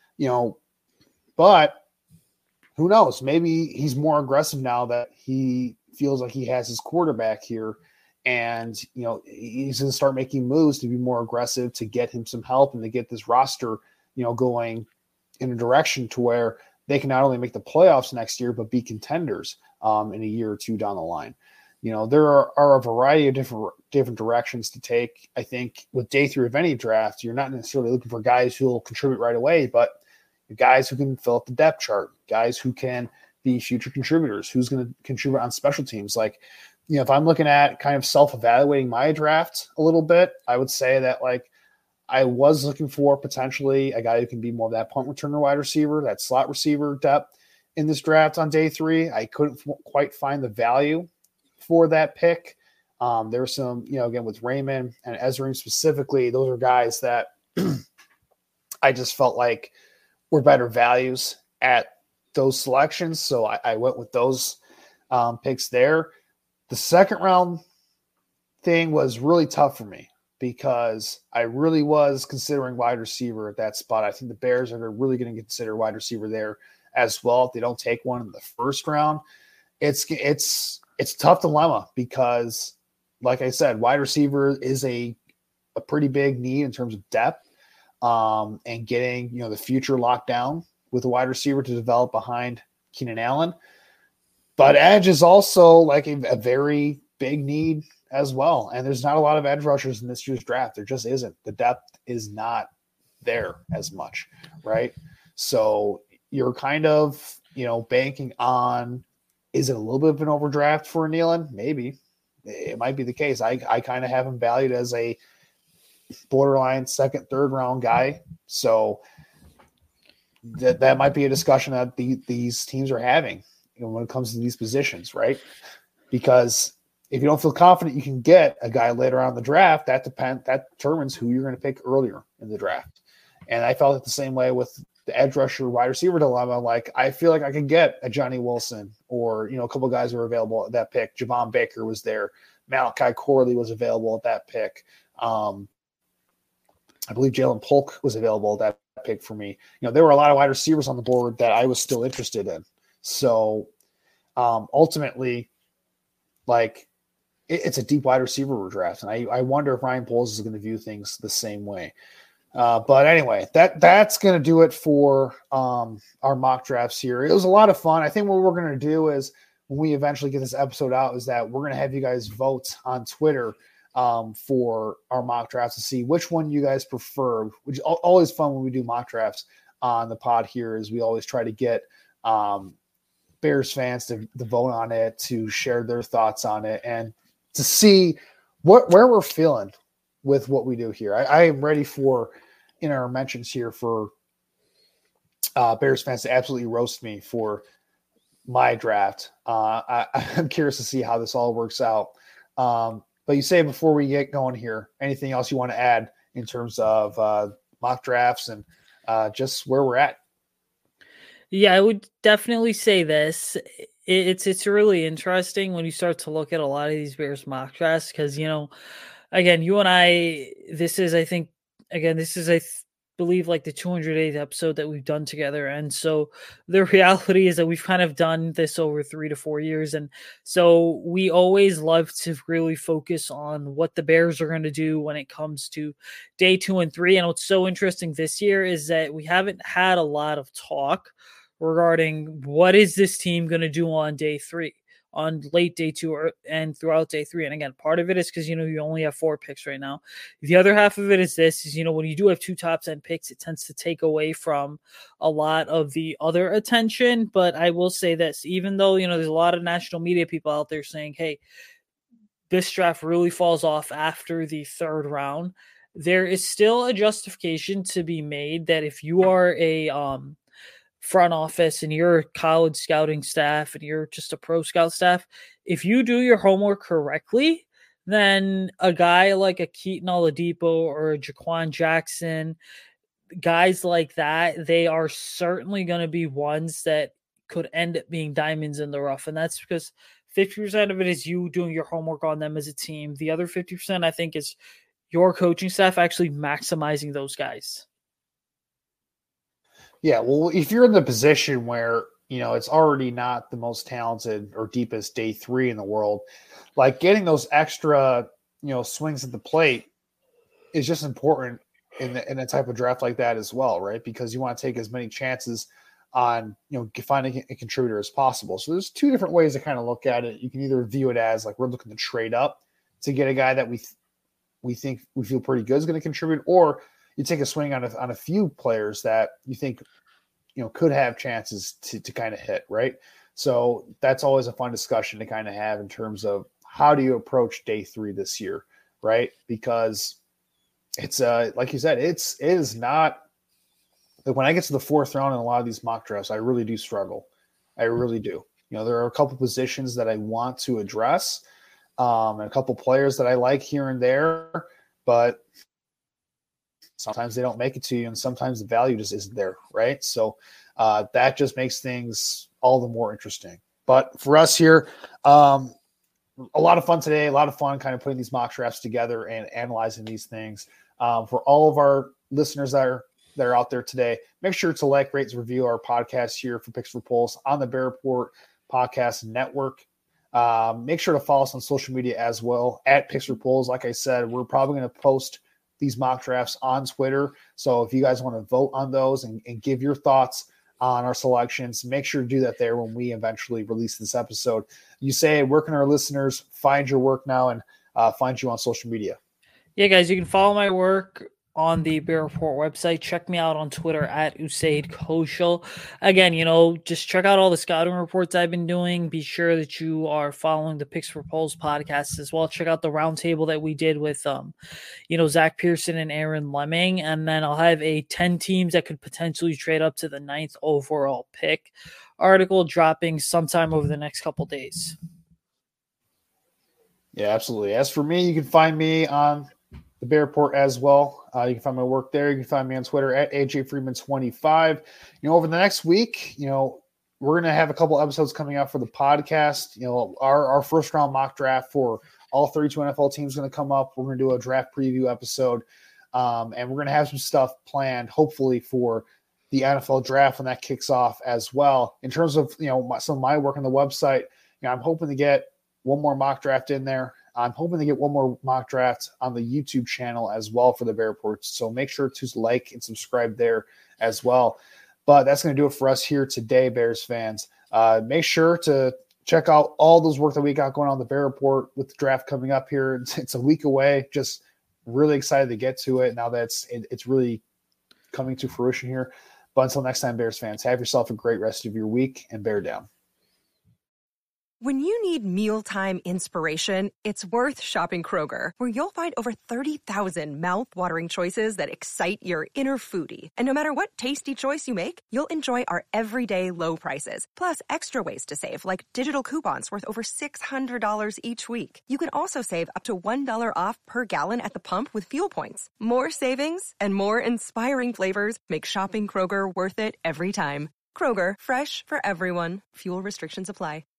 but who knows? Maybe he's more aggressive now that he feels like he has his quarterback here, and, he's going to start making moves to be more aggressive, to get him some help and to get this roster, going in a direction to where they can not only make the playoffs next year, but be contenders in a year or 2 down the line. There are a variety of different directions to take. I think with day 3 of any draft, you're not necessarily looking for guys who will contribute right away, but guys who can fill up the depth chart, guys who can be future contributors, who's going to contribute on special teams. Like, if I'm looking at kind of self-evaluating my draft a little bit, I would say that, like, I was looking for potentially a guy who can be more of that punt returner wide receiver, that slot receiver depth in this draft on day 3. I couldn't quite find the value for that pick. There's some, again, with Raymond and Ezra specifically, those are guys that I just felt like were better values at those selections. So I went with those picks there. The second round thing was really tough for me, because I really was considering wide receiver at that spot. I think the Bears are really going to consider wide receiver there as well. If they don't take one in the first round, it's a tough dilemma, because, like I said, wide receiver is a pretty big need in terms of depth, and getting, the future locked down with a wide receiver to develop behind Keenan Allen. But edge is also like a very big need as well. And there's not a lot of edge rushers in this year's draft. There just isn't. The depth is not there as much, right? So you're kind of, banking on, is it a little bit of an overdraft for Nealon? Maybe. It might be the case. I kind of have him valued as a borderline second, third round guy. So that might be a discussion that these teams are having when it comes to these positions, right? Because if you don't feel confident you can get a guy later on in the draft, that determines who you're going to pick earlier in the draft. And I felt it the same way with the edge rusher wide receiver dilemma. Like, I feel like I could get a Johnny Wilson or, a couple of guys who were available at that pick. Javon Baker was there. Malachi Corley was available at that pick. I believe Jalen Polk was available at that pick for me. There were a lot of wide receivers on the board that I was still interested in. So ultimately, like, it's a deep wide receiver draft. And I wonder if Ryan Poles is going to view things the same way. But anyway, that's going to do it for our mock drafts here. It was a lot of fun. I think what we're going to do is, when we eventually get this episode out, is that we're going to have you guys vote on Twitter for our mock drafts to see which one you guys prefer, which is always fun when we do mock drafts on the pod here, is we always try to get Bears fans to vote on it, to share their thoughts on it, and to see where we're feeling with what we do here. I am ready for, in our mentions here, for Bears fans to absolutely roast me for my draft. I'm curious to see how this all works out. But you say, before we get going here, anything else you want to add in terms of mock drafts and just where we're at?
Yeah, I would definitely say this. It's really interesting when you start to look at a lot of these Bears mock drafts, because, again, you and I, this is, I believe, like the 208th episode that we've done together. And so the reality is that we've kind of done this over 3 to 4 years. And so we always love to really focus on what the Bears are going to do when it comes to day 2 and 3. And what's so interesting this year is that we haven't had a lot of talk regarding what is this team going to do on day 3, on late day 2, and throughout day 3. And again, part of it is because, you only have 4 picks right now. The other half of it is this, is, when you do have 2 top 10 picks, it tends to take away from a lot of the other attention. But I will say this, even though, there's a lot of national media people out there saying, hey, this draft really falls off after the 3rd round, there is still a justification to be made that if you are a front office and you're a college scouting staff and you're just a pro scout staff, if you do your homework correctly, then a guy like a Keaton Oladipo or a Jaquan Jackson, guys like that, they are certainly going to be ones that could end up being diamonds in the rough. And that's because 50% of it is you doing your homework on them as a team. The other 50%, I think, is your coaching staff actually maximizing those guys.
Yeah, well, if you're in the position where, it's already not the most talented or deepest day 3 in the world, like, getting those extra, swings at the plate is just important in a type of draft like that as well, right? Because you want to take as many chances on, finding a contributor as possible. So there's 2 different ways to kind of look at it. You can either view it as, like, we're looking to trade up to get a guy that we think we feel pretty good is going to contribute, or you take a swing on a few players that you think, could have chances to kind of hit, right? So that's always a fun discussion to kind of have in terms of how do you approach day 3 this year, right? Because it's like you said, it is not, like, when I get to the 4th round in a lot of these mock drafts, I really do struggle. I really do. There are a couple positions that I want to address, and a couple players that I like here and there, but sometimes they don't make it to you, and sometimes the value just isn't there, right? So that just makes things all the more interesting. But for us here, a lot of fun today, a lot of fun kind of putting these mock drafts together and analyzing these things. For all of our listeners that are out there today, make sure to like, rate, and review our podcast here for Picks for Polls on the Bear Report Podcast Network. Make sure to follow us on social media as well at Picks for Polls. Like I said, we're probably going to post these mock drafts on Twitter. So if you guys want to vote on those and give your thoughts on our selections, make sure to do that there when we eventually release this episode. You say, where can our listeners find your work now? And find you on social media?
Yeah, guys, you can follow my work on the Bear Report website. Check me out on Twitter at Usaid Koshal. Again, just check out all the scouting reports I've been doing. Be sure that you are following the Picks for Polls podcast as well. Check out the roundtable that we did with, Zach Pearson and Aaron Lemming. And then I'll have a 10 teams that could potentially trade up to the 9th overall pick article dropping sometime over the next couple days.
Yeah, absolutely. As for me, you can find me on the Bear Report as well. You can find my work there. You can find me on Twitter at AJFreeman25. Over the next week, we're going to have a couple episodes coming out for the podcast. Our first round mock draft for all 32 NFL teams is going to come up. We're going to do a draft preview episode. And we're going to have some stuff planned, hopefully, for the NFL draft when that kicks off as well. In terms of, some of my work on the website, I'm hoping to get one more mock draft in there. I'm hoping to get one more mock draft on the YouTube channel as well for the Bear Reports. So make sure to like and subscribe there as well. But that's going to do it for us here today, Bears fans. Make sure to check out all those work that we got going on the Bear Report with the draft coming up here. It's a week away. Just really excited to get to it now that it's really coming to fruition here. But until next time, Bears fans, have yourself a great rest of your week and bear down.
When you need mealtime inspiration, it's worth shopping Kroger, where you'll find over 30,000 mouth-watering choices that excite your inner foodie. And no matter what tasty choice you make, you'll enjoy our everyday low prices, plus extra ways to save, like digital coupons worth over $600 each week. You can also save up to $1 off per gallon at the pump with fuel points. More savings and more inspiring flavors make shopping Kroger worth it every time. Kroger, fresh for everyone. Fuel restrictions apply.